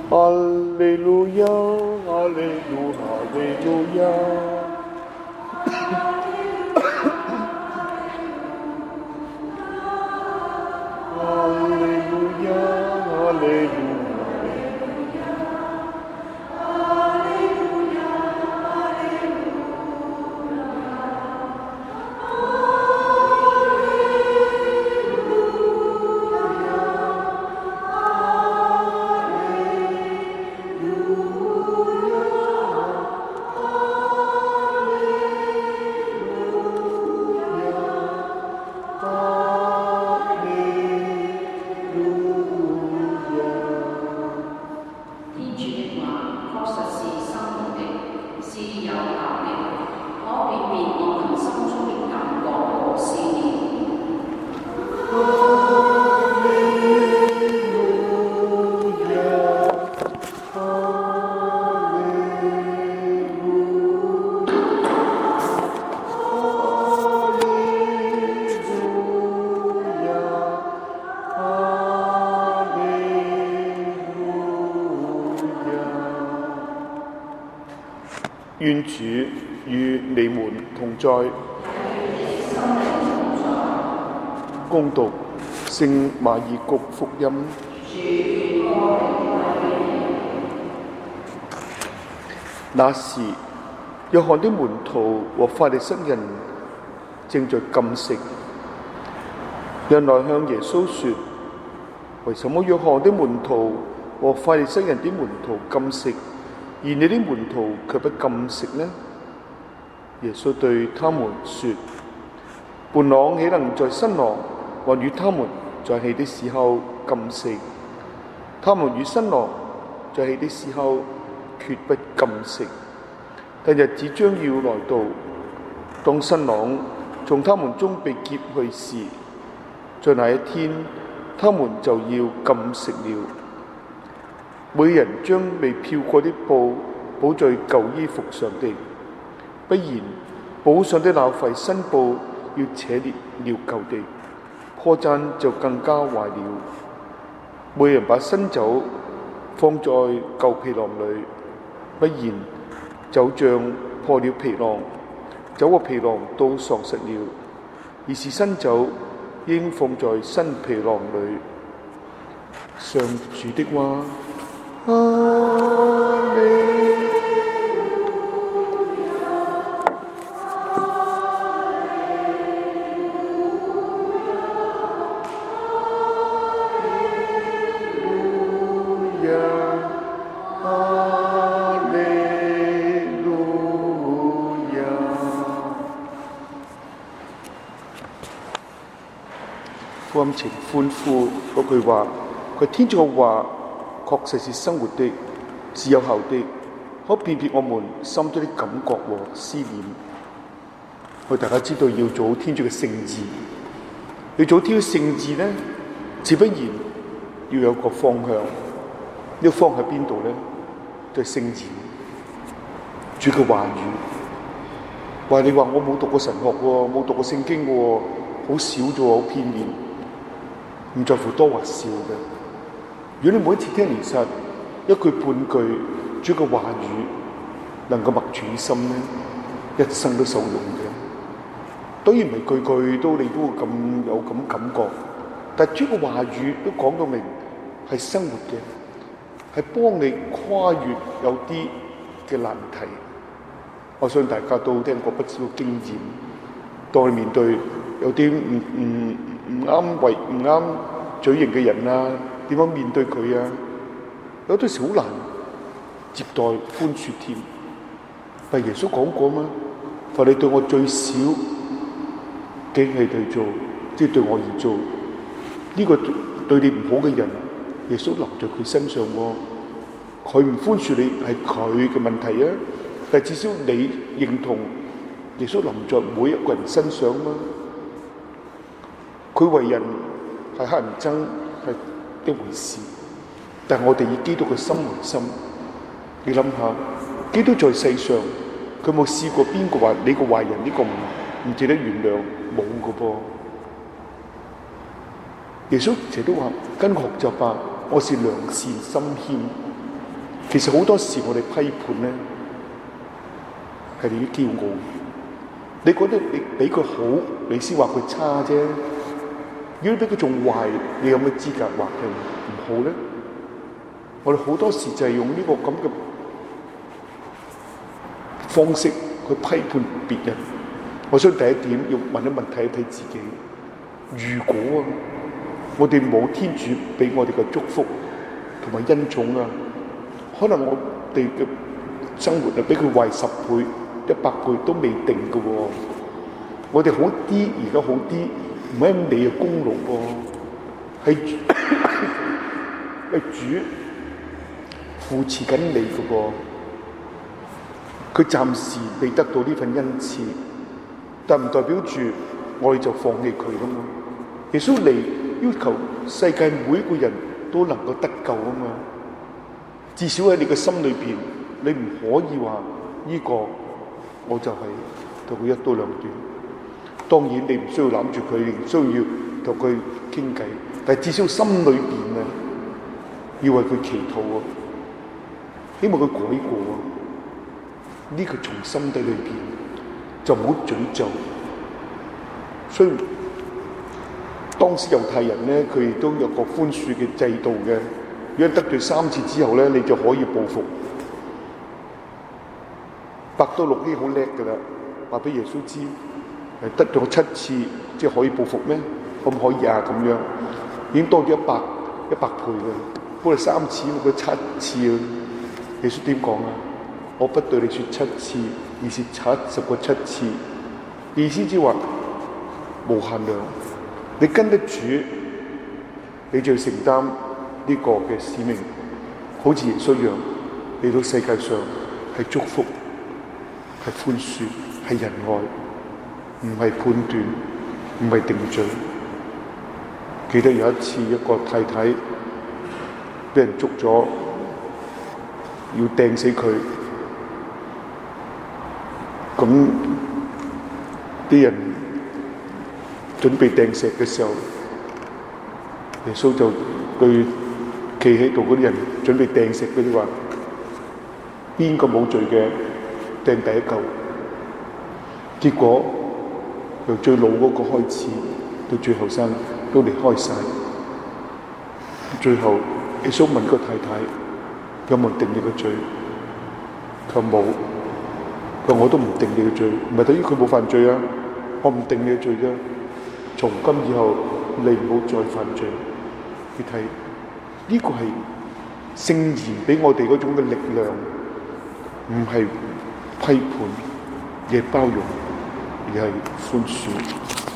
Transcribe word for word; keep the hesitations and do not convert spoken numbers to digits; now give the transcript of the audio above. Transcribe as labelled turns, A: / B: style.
A: 哈利路亞，哈利路，哈利路亞。哈利路亞，哈利路。願主與你們同在。恭讀聖馬爾谷福音。那時，約翰的門徒和法利塞人正在禁食。人來向耶穌說：為什麼約翰的門徒和法利塞人的門徒禁食，而你的門徒卻不禁食呢？耶穌對他們說：伴郎豈能在新郎還與他們在戲的時候禁食？他們與新郎在戲的時候決不禁食。但日子將要來到，當新郎從他們中被劫去時，在那一天，他們就要禁食了。每人將未漂過的布補在舊衣服上的，不然補上的那塊新布要扯裂了舊的，破綻就更加壞了。每人把新酒放在舊皮囊裏，不然酒漿破了皮囊，酒和皮囊都喪失了。而是新酒應放在新皮囊裏。上主的話。哈利福音情歡呼嗰句話，佢天主嘅話確實是生活的，是有效的，可辨別我們心中的感覺和思念。我大家知道要做好天主嘅聖旨，要做好天主聖旨呢，自不然要有個方向。呢、這個方向喺邊度呢？就係聖言，主嘅話語。話你話我冇讀過神學喎，冇讀過聖經喎，好少啫，好片面，唔在乎多或少嘅。如果你每一次聽彌撒一句半句主嘅話語能夠默住於心呢，一生都受用嘅。當然唔係句句都你都會咁有咁感覺，但係主嘅話語都講到明係生活嘅，係幫你跨越有啲嘅難題。我相信大家都聽過不少經驗，當你面對有啲唔唔唔啱為唔啱嘴型嘅人啊，點樣面對佢啊？有啲時好難接待寬恕添。但耶穌講過嘛，凡你對我最少嘅係對做，即係對我而做。呢個對你唔好嘅人，耶穌臨在佢身上喎。佢唔寬恕你係佢嘅問題啊，但係至少你認同耶穌臨在每一個人身上嘛。佢為人係乞人憎係一回事，但係我哋以基督嘅心為心。你諗下，基督在世上，佢冇試過邊個話你個壞人呢個唔唔值得原諒，冇㗎噃。耶穌成日都話跟學習吧，我是良善心謙。 其實好多時我哋批判咧係你啲驕傲，你覺得你比佢好，你先話佢差啫。如果你比佢仲壞，你有咩資格話佢唔好咧？我哋好多時就係用呢個咁嘅方式去批判別人。我想第一點要問一問睇一睇自己，如果啊我哋冇天主俾我哋嘅祝福同埋恩寵啊，可能我哋嘅生活啊比佢壞十倍、一百倍都未定嘅喎。我哋好啲，而家好啲，唔係你嘅功勞喎，係係主扶持緊你嘅噃。佢暫時未得到呢份恩賜，但唔代表住我哋就放棄佢噶嘛。耶穌嚟要求世界每一個人都能夠得救啊嘛。至少喺你嘅心裏邊，你唔可以話呢個我就係同佢一刀兩斷。當然你唔需要攬住佢，唔需要同佢傾偈，但係至少心裏邊啊，要為佢祈禱啊，希望佢改過啊。呢個從心底裏邊就唔好詛咒。所以當時猶太人咧，佢亦都有個寬恕嘅制度嘅。如果得罪三次之後咧，你就可以報復。伯多祿呢好叻噶啦，話俾耶穌知，誒得咗七次即係可以報復咩？可唔可以啊？咁樣已經多咗一百一百倍嘅。不過三次，佢七次啊！耶穌點講啊？我不對你說七次，而是七十個七次。意思即係話無限量。你跟得住，你就要承擔呢個嘅使命，好似耶穌一樣嚟到世界上係祝福、係寬恕、係仁愛，唔係判斷，唔係定罪。記得有一次一個太太俾人捉咗，要掟死佢，咁啲人準備掟石嘅時候，耶穌就對企喺度嗰啲人準備掟石嗰啲話：邊個冇罪嘅掟第一嚿。結果由最老嗰個開始到最後生都離開晒。最後耶穌問個太太：有冇定你個罪？佢話冇。佢話我都唔定你嘅罪，唔係等於佢冇犯罪啊！我唔定你嘅罪啫。從今以後，你唔好再犯罪。你睇呢個係聖言俾我哋嗰種嘅力量，唔係批判，亦係包容，而係寬恕。